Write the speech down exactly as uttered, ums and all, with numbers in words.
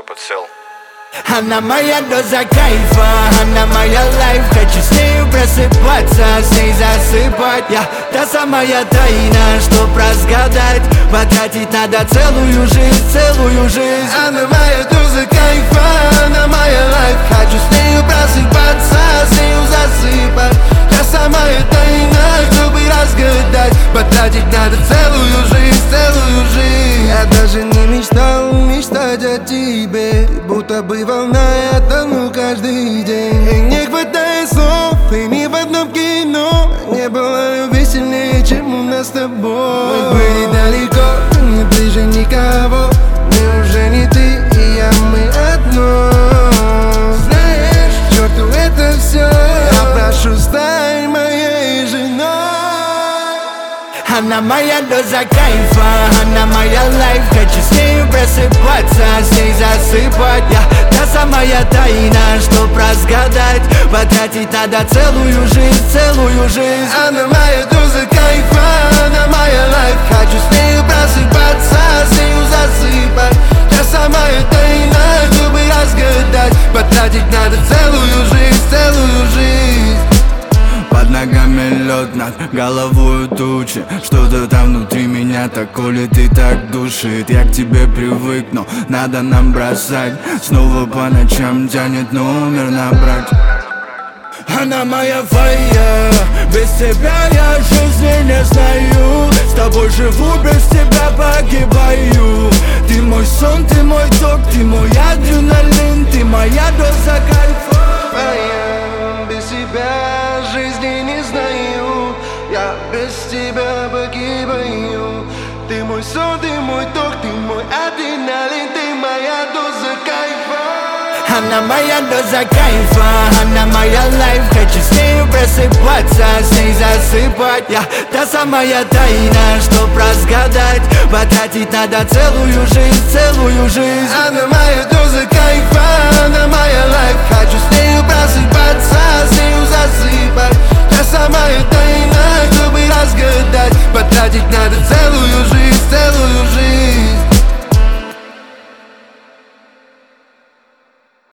подсел. Она моя доза кайфа, она моя лайф. Хочу с нею просыпаться, с ней засыпать. Я та самая тайна, чтоб разгадать. Потратить надо целую жизнь, целую жизнь. Она моя доза кайфа, она моя лайф. Хочу с нею просыпаться, с нею засыпать. Та самая тайна, чтобы разгадать. Потратить надо целую жизнь, целую жизнь. Я даже не мечтал мечтать о тебе, будто бы волна, я тону каждый день. И не хватает слов, и ни в одном кино не было любви сильнее, чем у нас с тобой. Мы были далеко, не ближе никого. Мы уже не ты и я, мы одно. Знаешь, к черту это все, я прошу, стань моей женой. Она моя доза кайфа, она моя лайф. Хочу с нею просыпаться, с ней засыпать. Я та самая тайна, чтоб разгадать. Потратить надо целую жизнь, целую жизнь. Она моя доза кайфа, она моя лайф. Хочу с нею просыпаться, с нею засыпать. Та самая тайна, чтобы разгадать. Потратить надо целую жизнь, целую жизнь. Под ногами лед, над головой тучи. Что-то там внутри меня так колет и так душит. Я к тебе привык, но надо нам бросать. Снова по ночам тянет номер набрать. Она моя фая, без тебя я жизни не знаю. С тобой живу, без тебя погибаю. Ты мой сон, ты мой ток, ты мой адреналин. Ты моя доза кайфа. Фая, без тебя жизни не знаю. Я без тебя погибаю. Ты мой сон, ты мой ток, ты мой адреналин. Ты моя доза кайфа. Она моя доза кайфа, она моя лайф. Хочу с нею просыпаться, с ней засыпать. Я та самая тайна, чтоб разгадать. Потратить надо целую жизнь, целую жизнь. Она моя доза кайфа.